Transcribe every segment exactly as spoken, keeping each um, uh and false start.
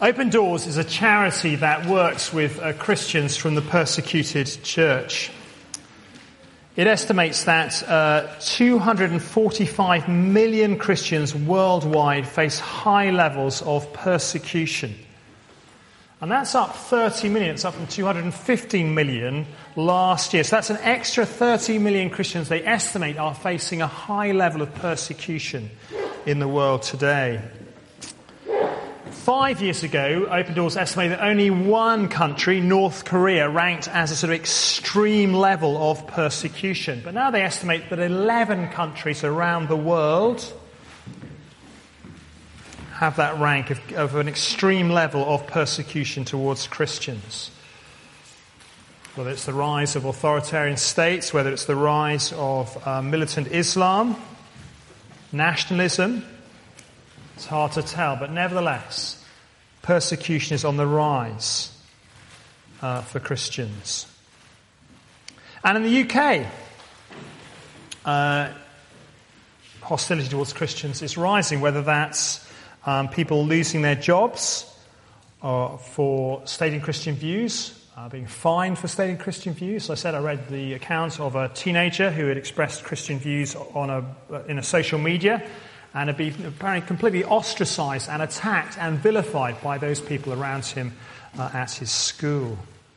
Open Doors is a charity that works with uh, Christians from the persecuted church. It estimates that uh, two hundred forty-five million Christians worldwide face high levels of persecution. And that's up thirty million. It's up from two hundred fifteen million last year. So that's an extra thirty million Christians they estimate are facing a high level of persecution in the world today. Five years ago, Open Doors estimated that only one country, North Korea, ranked as a sort of extreme level of persecution. But now they estimate that eleven countries around the world have that rank of, of an extreme level of persecution towards Christians. Whether it's the rise of authoritarian states, whether it's the rise of uh, militant Islam, nationalism, it's hard to tell, but nevertheless, persecution is on the rise uh, for Christians. And in the U K, uh, hostility towards Christians is rising, whether that's um, people losing their jobs or for stating Christian views, uh, being fined for stating Christian views. So I said I read the account of a teenager who had expressed Christian views on a in a social media, and had been apparently completely ostracized and attacked and vilified by those people around him uh, at his school.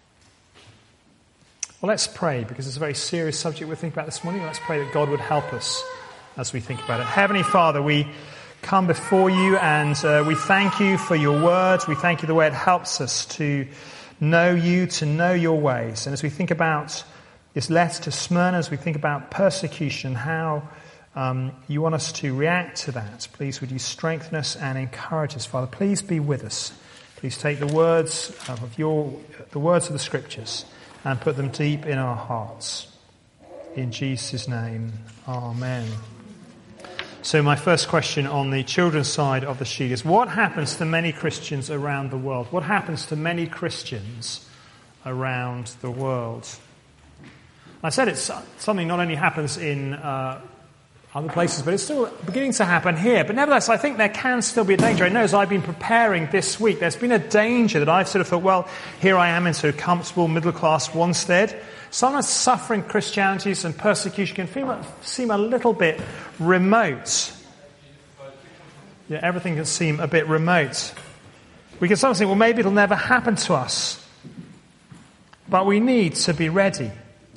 Well, let's pray, because it's a very serious subject we're thinking about this morning. Let's pray that God would help us as we think about it. Heavenly Father, we come before you and uh, we thank you for your word. We thank you the way it helps us to know you, to know your ways. And as we think about this letter to Smyrna, as we think about persecution, how Um, you want us to react to that. Please would you strengthen us and encourage us, Father. Please be with us. Please take the words of your, the words of the Scriptures and put them deep in our hearts. In Jesus' name, Amen. So my first question on the children's side of the sheet is, what happens to many Christians around the world? What happens to many Christians around the world? I said it's something not only happens in Uh, other places, but it's still beginning to happen here. But nevertheless, I think there can still be a danger. I know as I've been preparing this week, there's been a danger that I've sort of thought, well, here I am in sort of comfortable middle-class Wanstead. Sometimes suffering Christianities and persecution can feel, seem a little bit remote. Yeah, everything can seem a bit remote. We can sometimes think, well, maybe it'll never happen to us. But we need to be ready.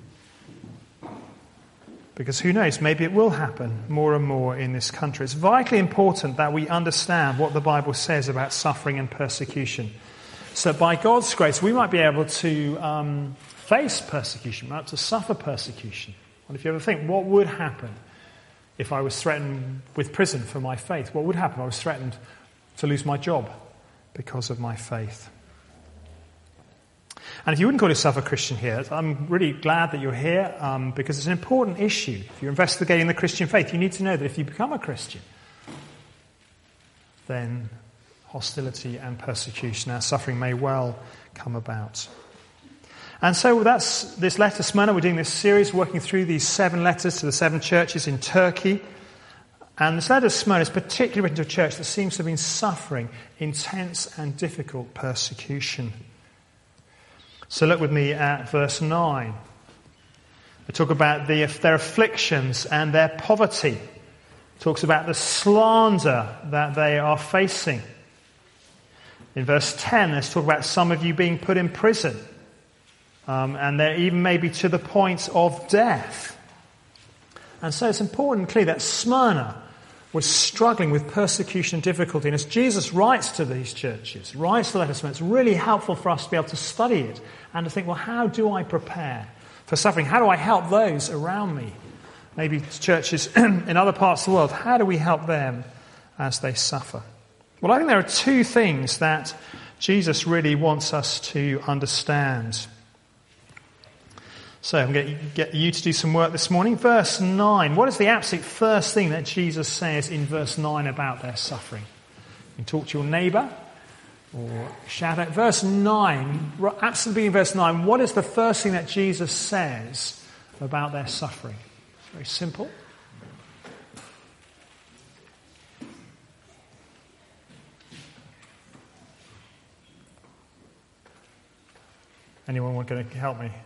Because who knows, maybe it will happen more and more in this country. It's vitally important that we understand what the Bible says about suffering and persecution. So by God's grace, we might be able to um, face persecution, right? To suffer persecution. And if you ever think, what would happen if I was threatened with prison for my faith? What would happen if I was threatened to lose my job because of my faith? And if you wouldn't call yourself a Christian here, I'm really glad that you're here um, because it's an important issue. If you're investigating the Christian faith, you need to know that if you become a Christian, then hostility and persecution and suffering may well come about. And so that's this letter to Smyrna. We're doing this series working through these seven letters to the seven churches in Turkey. And this letter to Smyrna is particularly written to a church that seems to have been suffering intense and difficult persecution. So look with me at verse nine. They talk about the, their afflictions and their poverty. It talks about the slander that they are facing. In verse ten, let's talk about some of you being put in prison. Um, and they're even maybe to the point of death. And so it's important and clear that Smyrna was struggling with persecution and difficulty. And as Jesus writes to these churches, writes the letter to Smyrna, it's really helpful for us to be able to study it and to think, well, how do I prepare for suffering? How do I help those around me? Maybe churches in other parts of the world, how do we help them as they suffer? Well, I think there are two things that Jesus really wants us to understand. So I'm going to get you to do some work this morning. Verse nine. What is the absolute first thing that Jesus says in verse nine about their suffering? You can talk to your neighbour or shout out. Verse nine, absolutely in verse nine, what is the first thing that Jesus says about their suffering? It's very simple. Anyone want to help me?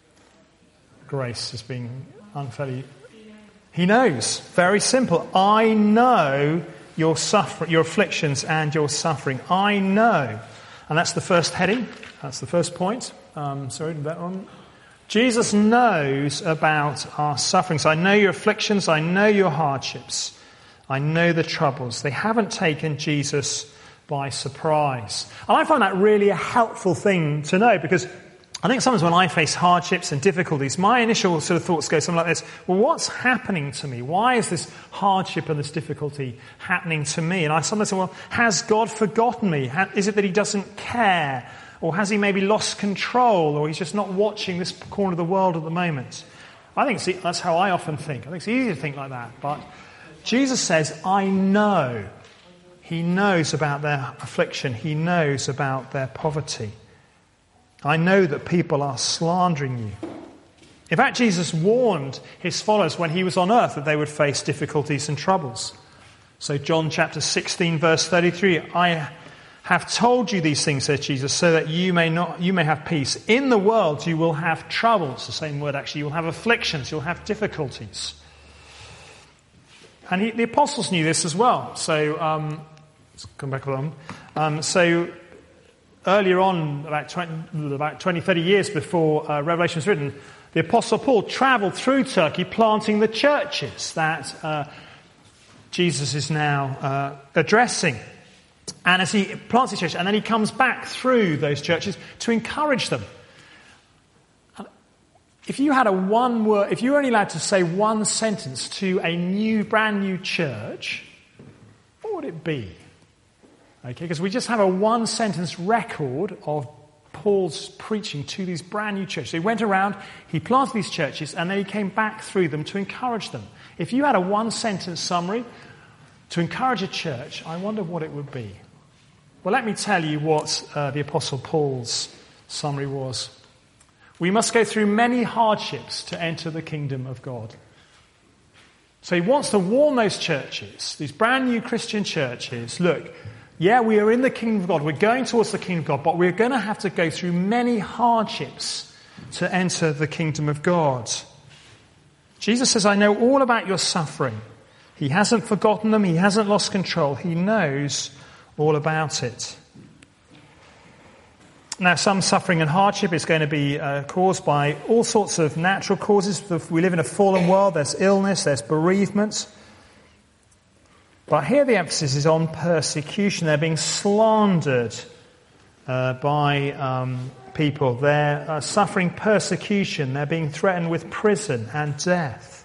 Grace is being unfairly... He knows. Very simple. I know your suffer- your afflictions and your suffering. I know. And that's the first heading. That's the first point. Um, sorry, that one. Jesus knows about our sufferings. I know your afflictions. I know your hardships. I know the troubles. They haven't taken Jesus by surprise. And I find that really a helpful thing to know, because I think sometimes when I face hardships and difficulties, my initial sort of thoughts go something like this: well, what's happening to me? Why is this hardship and this difficulty happening to me? And I sometimes say, well, has God forgotten me? Is it that he doesn't care? Or has he maybe lost control? Or he's just not watching this corner of the world at the moment? I think it's, that's how I often think. I think it's easy to think like that. But Jesus says, I know. He knows about their affliction. He knows about their poverty. I know that people are slandering you. In fact, Jesus warned his followers when he was on earth that they would face difficulties and troubles. So John chapter sixteen, verse thirty-three, I have told you these things, said Jesus, so that you may not, you may have peace. In the world you will have trouble. It's the same word actually. You'll have afflictions. You'll have difficulties. And he, the apostles knew this as well. So, um, let's come back along. Um, so, earlier on, about twenty, about twenty, thirty years before uh, Revelation was written, the Apostle Paul travelled through Turkey planting the churches that uh, Jesus is now uh, addressing. And as he plants these churches, and then he comes back through those churches to encourage them. And if you had a one word, if you were only allowed to say one sentence to a new, brand new church, what would it be? Okay, because we just have a one-sentence record of Paul's preaching to these brand new churches. So he went around, he planted these churches, and then he came back through them to encourage them. If you had a one-sentence summary to encourage a church, I wonder what it would be. Well, let me tell you what uh, the Apostle Paul's summary was. We must go through many hardships to enter the kingdom of God. So he wants to warn those churches, these brand new Christian churches, look, yeah, we are in the kingdom of God. We're going towards the kingdom of God, but we're going to have to go through many hardships to enter the kingdom of God. Jesus says, I know all about your suffering. He hasn't forgotten them. He hasn't lost control. He knows all about it. Now, some suffering and hardship is going to be uh, caused by all sorts of natural causes. We live in a fallen world. There's illness, there's bereavement. But here the emphasis is on persecution. They're being slandered uh, by um, people. They're uh, suffering persecution. They're being threatened with prison and death.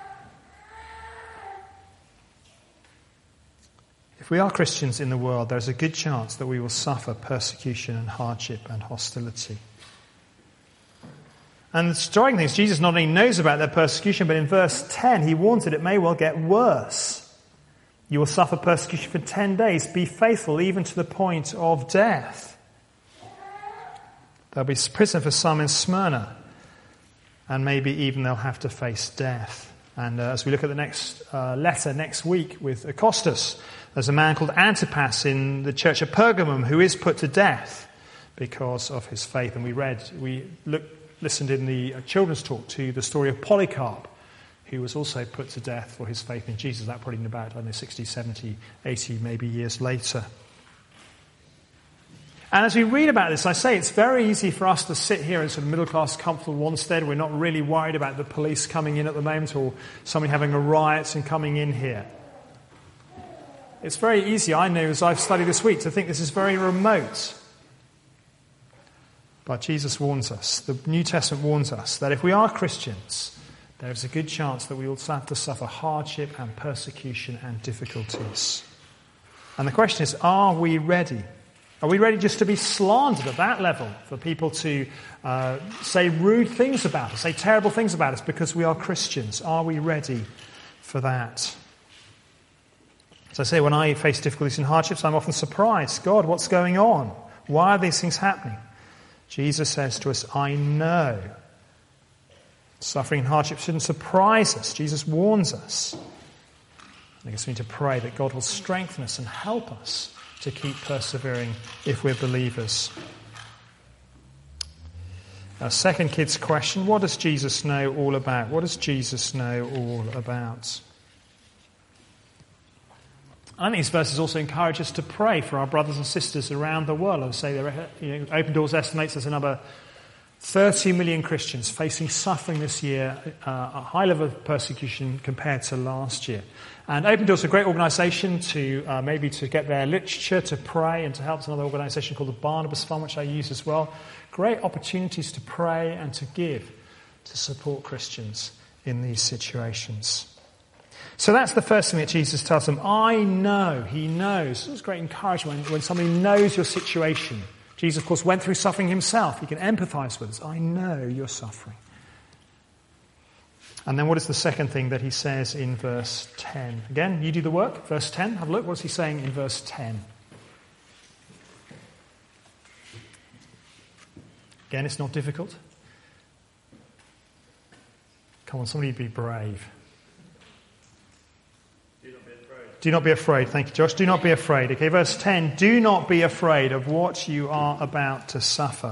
If we are Christians in the world, there's a good chance that we will suffer persecution and hardship and hostility. And the striking thing is, Jesus not only knows about their persecution, but in verse ten, he warns that it may well get worse. You will suffer persecution for ten days. Be faithful even to the point of death. There'll be prison for some in Smyrna. And maybe even they'll have to face death. And uh, as we look at the next uh, letter next week with Acostus, there's a man called Antipas in the church of Pergamum who is put to death because of his faith. And we read, we looked, listened in the children's talk to the story of Polycarp, who was also put to death for his faith in Jesus. That probably in about, I don't know, sixty, seventy, eighty maybe years later. And as we read about this, I say it's very easy for us to sit here in sort of middle-class, comfortable Wanstead. We're not really worried about the police coming in at the moment or somebody having a riot and coming in here. It's very easy, I know, as I've studied this week, to think this is very remote. But Jesus warns us, the New Testament warns us, that if we are Christians, there is a good chance that we will have to suffer hardship and persecution and difficulties. And the question is, are we ready? Are we ready just to be slandered at that level, for people to uh, say rude things about us, say terrible things about us because we are Christians? Are we ready for that? As I say, when I face difficulties and hardships, I'm often surprised. God, what's going on? Why are these things happening? Jesus says to us, I know. Suffering and hardship shouldn't surprise us. Jesus warns us. I guess we need to pray that God will strengthen us and help us to keep persevering if we're believers. Uh, second kid's question, what does Jesus know all about? What does Jesus know all about? I think these verses also encourage us to pray for our brothers and sisters around the world. I say, you know, Open Doors estimates there's another thirty million Christians facing suffering this year, uh, a high level of persecution compared to last year. And Open Doors is a great organisation to uh, maybe to get their literature, to pray, and to help. It's another organisation called the Barnabas Fund, which I use as well. Great opportunities to pray and to give to support Christians in these situations. So that's the first thing that Jesus tells them. I know, he knows. It's great encouragement when, when somebody knows your situation. Jesus, of course, went through suffering himself. He can empathise with us. I know you're suffering. And then what is the second thing that he says in verse ten? Again, you do the work. Verse ten, have a look. What's he saying in verse ten? Again, it's not difficult. Come on, somebody be brave. Do not be afraid. Do not be afraid. Thank you, Josh. Do not be afraid. Okay, verse ten. Do not be afraid of what you are about to suffer.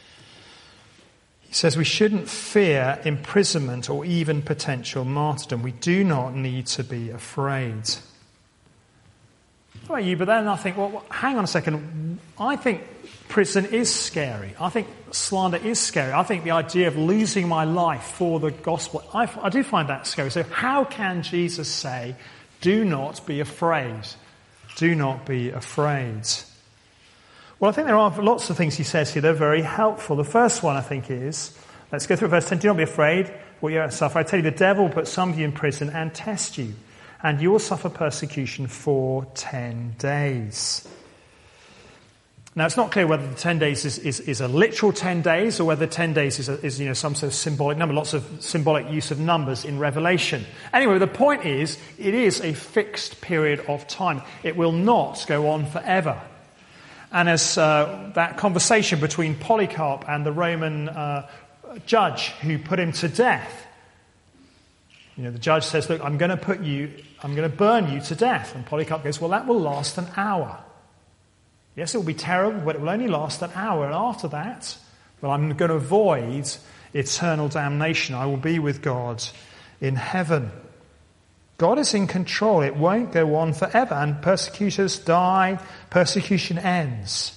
He says we shouldn't fear imprisonment or even potential martyrdom. We do not need to be afraid. How about you? But then I think, well, hang on a second. I think prison is scary. I think slander is scary. I think the idea of losing my life for the gospel, I, I do find that scary. So how can Jesus say, do not be afraid? Do not be afraid. Well, I think there are lots of things he says here that are very helpful. The first one, I think, is, let's go through verse ten. Do not be afraid what you're about to suffer. I tell you, the devil will put some of you in prison and test you, and you will suffer persecution for ten days. Now, it's not clear whether the ten days is, is, is a literal ten days or whether ten days is, a, is you know, some sort of symbolic number. Lots of symbolic use of numbers in Revelation. Anyway, the point is, it is a fixed period of time. It will not go on forever. And as uh, that conversation between Polycarp and the Roman uh, judge who put him to death, you know, the judge says, look, I'm going to put you, I'm going to burn you to death. And Polycarp goes, well, that will last an hour. Yes, it will be terrible, but it will only last an hour. And after that, well, I'm going to avoid eternal damnation. I will be with God in heaven. God is in control. It won't go on forever. And persecutors die. Persecution ends.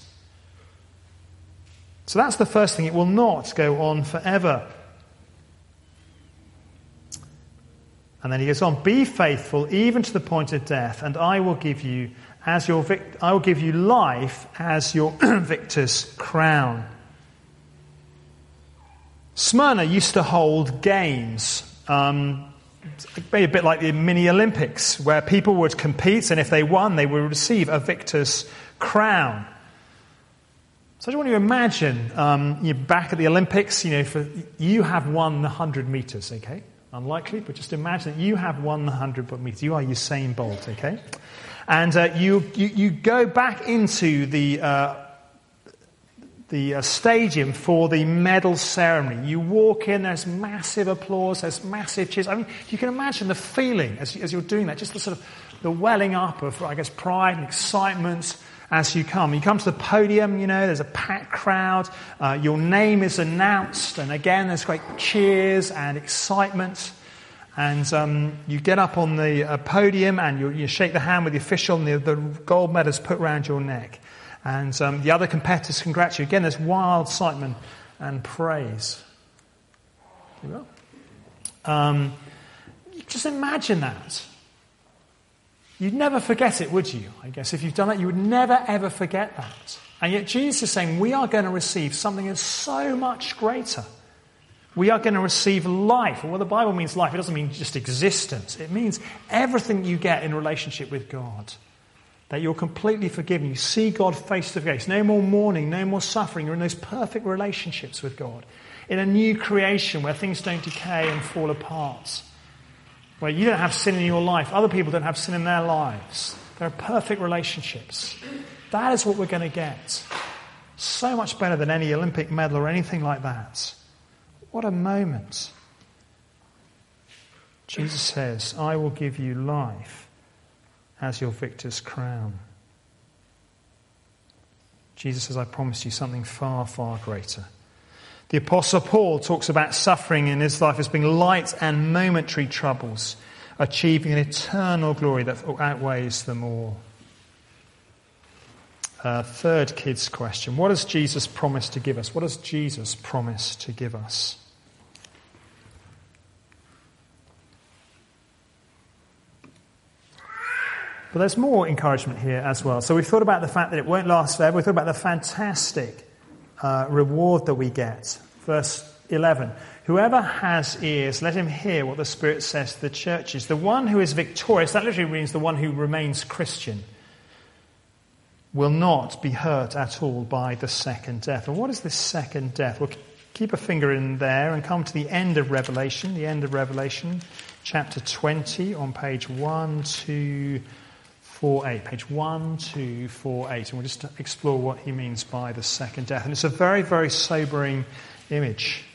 So that's the first thing. It will not go on forever. And then he goes on, be faithful even to the point of death, and I will give you as your vic- I will give you life as your victor's crown. Smyrna used to hold games, um, maybe a bit like the mini Olympics, where people would compete, and if they won, they would receive a victor's crown. So I just want you to imagine um, you're back at the Olympics. You know, for, you have won the hundred meters. Okay, unlikely, but just imagine that you have won the hundred meters. You are Usain Bolt. Okay. And uh, you, you you go back into the uh, the uh, stadium for the medal ceremony. You walk in, there's massive applause, there's massive cheers. I mean, you can imagine the feeling as, as you're doing that, just the sort of the welling up of, I guess, pride and excitement as you come. You come to the podium, you know, there's a packed crowd. Uh, your name is announced, and again, there's great cheers and excitement. And um, you get up on the uh, podium and you, you shake the hand with the official, and the, the gold medal is put around your neck. And um, the other competitors congratulate you. Again, there's wild excitement and praise. Here we go. Um, just imagine that. You'd never forget it, would you? I guess if you've done that, you would never, ever forget that. And yet Jesus is saying we are going to receive something that's so much greater. We are going to receive life. And what the Bible means life, it doesn't mean just existence. It means everything you get in relationship with God. That you're completely forgiven. You see God face to face. No more mourning, no more suffering. You're in those perfect relationships with God. In a new creation where things don't decay and fall apart. Where you don't have sin in your life. Other people don't have sin in their lives. There are perfect relationships. That is what we're going to get. So much better than any Olympic medal or anything like that. What a moment. Jesus says, I will give you life as your victor's crown. Jesus says, I promise you something far, far greater. The Apostle Paul talks about suffering in his life as being light and momentary troubles, achieving an eternal glory that outweighs them all. Uh, third kids question. What does Jesus promise to give us? What does Jesus promise to give us? But there's more encouragement here as well. So we've thought about the fact that it won't last forever. We've thought about the fantastic uh, reward that we get. Verse eleven. Whoever has ears, let him hear what the Spirit says to the churches. The one who is victorious, that literally means the one who remains Christian, will not be hurt at all by the second death. And what is this second death? Well, keep a finger in there and come to the end of Revelation, the end of Revelation, chapter twenty on page one two four eight. Page one two four eight. And we'll just explore what he means by the second death. And it's a very, very sobering image.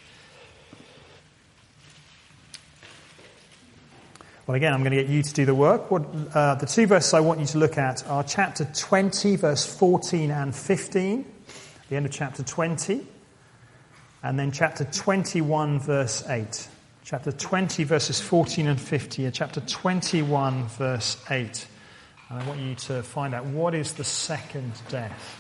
Well, again, I'm going to get you to do the work. What, uh, the two verses I want you to look at are chapter twenty, verse fourteen and fifteen, the end of chapter twenty, and then chapter twenty-one, verse eight. Chapter twenty, verses fourteen and fifteen, and chapter twenty-one, verse eight. And I want you to find out what is the second death.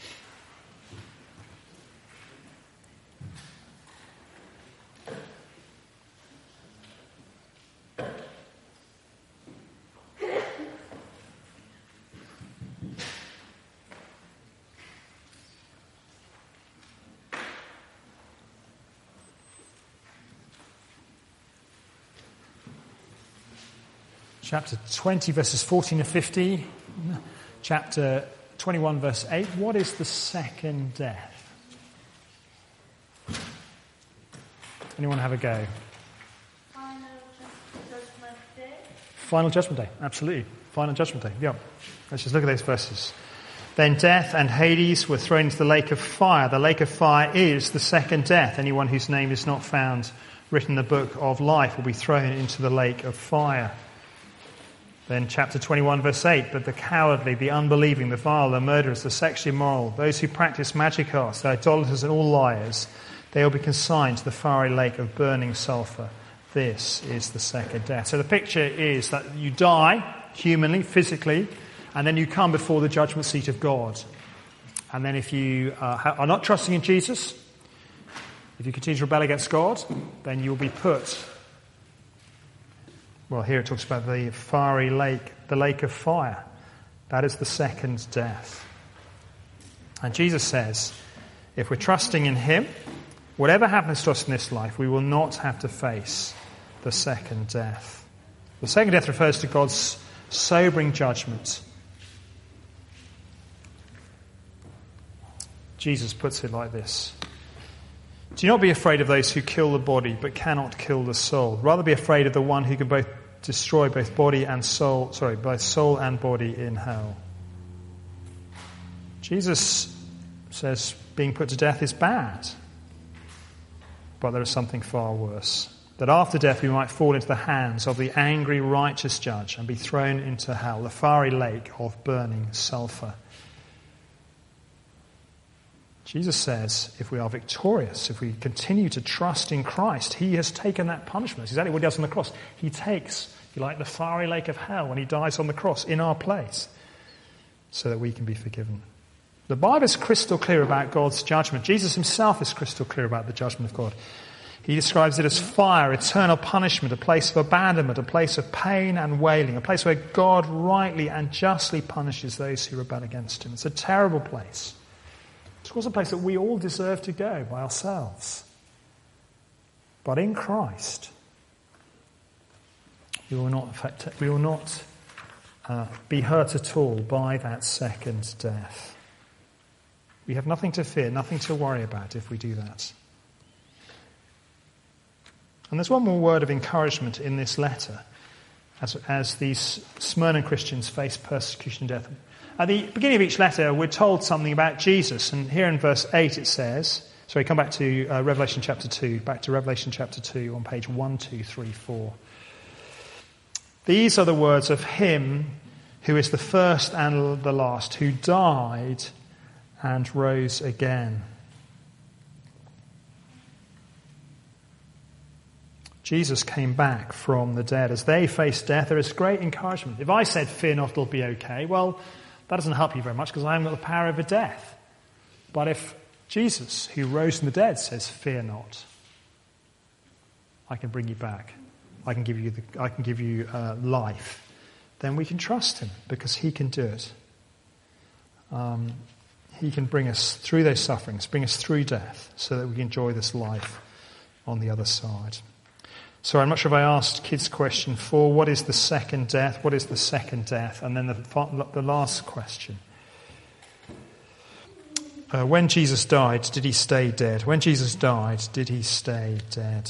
Chapter twenty, verses fourteen and fifteen. Chapter twenty-one, verse eight. What is the second death? Anyone have a go? Final Judgment Day. Final Judgment Day, absolutely. Final Judgment Day, yeah. Let's just look at those verses. Then death and Hades were thrown into the lake of fire. The lake of fire is the second death. Anyone whose name is not found written in the book of life will be thrown into the lake of fire. Then chapter twenty-one, verse eight, but the cowardly, the unbelieving, the vile, the murderers, the sexually immoral, those who practice magic arts, the idolaters and all liars, they will be consigned to the fiery lake of burning sulfur. This is the second death. So the picture is that you die humanly, physically, and then you come before the judgment seat of God. And then if you uh, are not trusting in Jesus, if you continue to rebel against God, then you'll be put... Well, here it talks about the fiery lake, the lake of fire. That is the second death. And Jesus says, if we're trusting in him, whatever happens to us in this life, we will not have to face the second death. The second death refers to God's sobering judgment. Jesus puts it like this. Do not be afraid of those who kill the body but cannot kill the soul. Rather be afraid of the one who can both destroy both body and soul, sorry, both soul and body in hell. Jesus says being put to death is bad. But there is something far worse. That after death we might fall into the hands of the angry righteous judge and be thrown into hell, the fiery lake of burning sulfur. Jesus says if we are victorious, if we continue to trust in Christ, he has taken that punishment. That's exactly what he does on the cross. He takes, if you like, the fiery lake of hell when he dies on the cross in our place so that we can be forgiven. The Bible is crystal clear about God's judgment. Jesus himself is crystal clear about the judgment of God. He describes it as fire, eternal punishment, a place of abandonment, a place of pain and wailing, a place where God rightly and justly punishes those who rebel against him. It's a terrible place. It's of course a place that we all deserve to go by ourselves. But in Christ, we will not affect, we will not uh, be hurt at all by that second death. We have nothing to fear, nothing to worry about if we do that. And there's one more word of encouragement in this letter as, as these Smyrna Christians face persecution and death. At the beginning of each letter, we're told something about Jesus. And here in verse eight it says, sorry, come back to uh, Revelation chapter two, back to Revelation chapter two on page one, two, three, four. These are the words of him who is the first and the last, who died and rose again. Jesus came back from the dead. As they faced death, there is great encouragement. If I said, fear not, it'll be okay, well, that doesn't help you very much because I haven't got the power over death. But if Jesus, who rose from the dead, says, fear not, I can bring you back. I can give you, the, I can give you uh, life. Then we can trust him because he can do it. Um, he can bring us through those sufferings, bring us through death so that we can enjoy this life on the other side. So I'm not sure if I asked kids question four, what is the second death? What is the second death? And then the, the last question. Uh, when Jesus died, did he stay dead? When Jesus died, did he stay dead?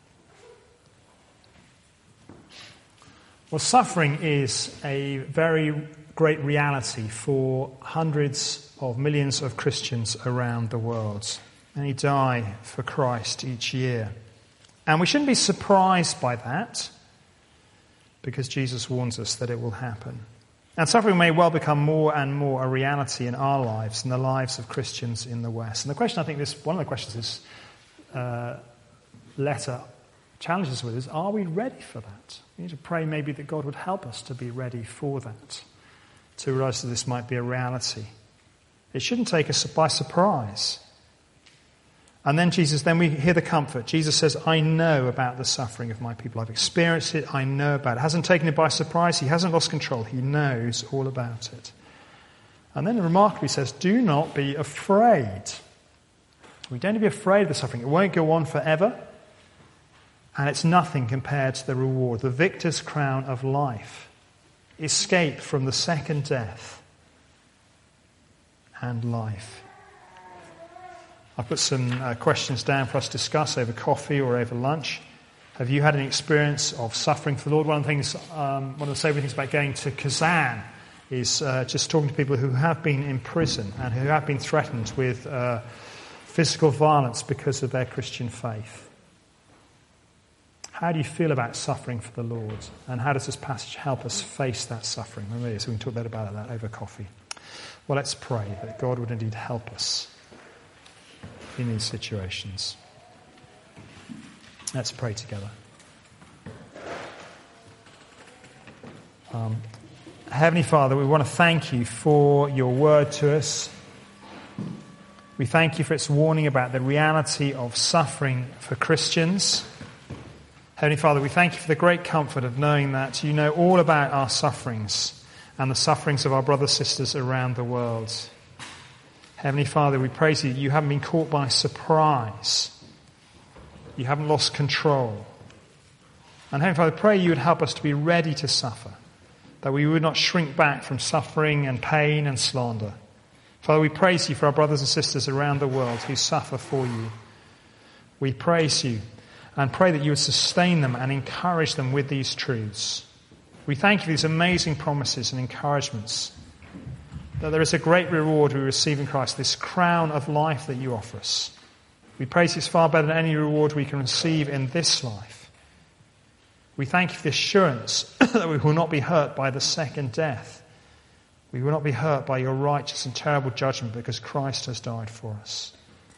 Well, suffering is a very great reality for hundreds of millions of Christians around the world. Many die for Christ each year. And we shouldn't be surprised by that because Jesus warns us that it will happen. And suffering may well become more and more a reality in our lives and the lives of Christians in the West. And the question, I think this one of the questions this uh, letter challenges us with is, are we ready for that? We need to pray maybe that God would help us to be ready for that, to realize that this might be a reality. It shouldn't take us by surprise. And then Jesus, then we hear the comfort. Jesus says, I know about the suffering of my people. I've experienced it. I know about it. Hasn't taken it by surprise. He hasn't lost control. He knows all about it. And then remarkably says, do not be afraid. We don't need to be afraid of the suffering. It won't go on forever. And it's nothing compared to the reward, the victor's crown of life. Escape from the second death and life. I've put some uh, questions down for us to discuss over coffee or over lunch. Have you had any experience of suffering for the Lord? One of the things, um, one of the saving things about going to Kazan is uh, just talking to people who have been in prison and who have been threatened with uh, physical violence because of their Christian faith. How do you feel about suffering for the Lord? And how does this passage help us face that suffering? Maybe so we can talk a bit about that over coffee. Well, let's pray that God would indeed help us in these situations. Let's pray together. Um, Heavenly Father, we want to thank you for your word to us. We thank you for its warning about the reality of suffering for Christians. Heavenly Father, we thank you for the great comfort of knowing that you know all about our sufferings and the sufferings of our brothers and sisters around the world. Heavenly Father, we praise you that you haven't been caught by surprise. You haven't lost control. And Heavenly Father, I pray you would help us to be ready to suffer, that we would not shrink back from suffering and pain and slander. Father, we praise you for our brothers and sisters around the world who suffer for you. We praise you and pray that you would sustain them and encourage them with these truths. We thank you for these amazing promises and encouragements, that there is a great reward we receive in Christ, this crown of life that you offer us. We praise it's far better than any reward we can receive in this life. We thank you for the assurance that we will not be hurt by the second death. We will not be hurt by your righteous and terrible judgment because Christ has died for us.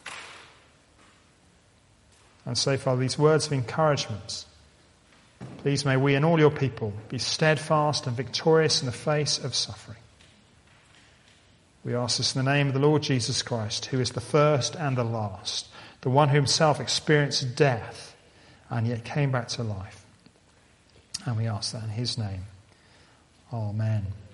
And so, Father, these words of encouragement, please may we and all your people be steadfast and victorious in the face of suffering. We ask this in the name of the Lord Jesus Christ, who is the first and the last, the one who himself experienced death and yet came back to life. And we ask that in his name. Amen.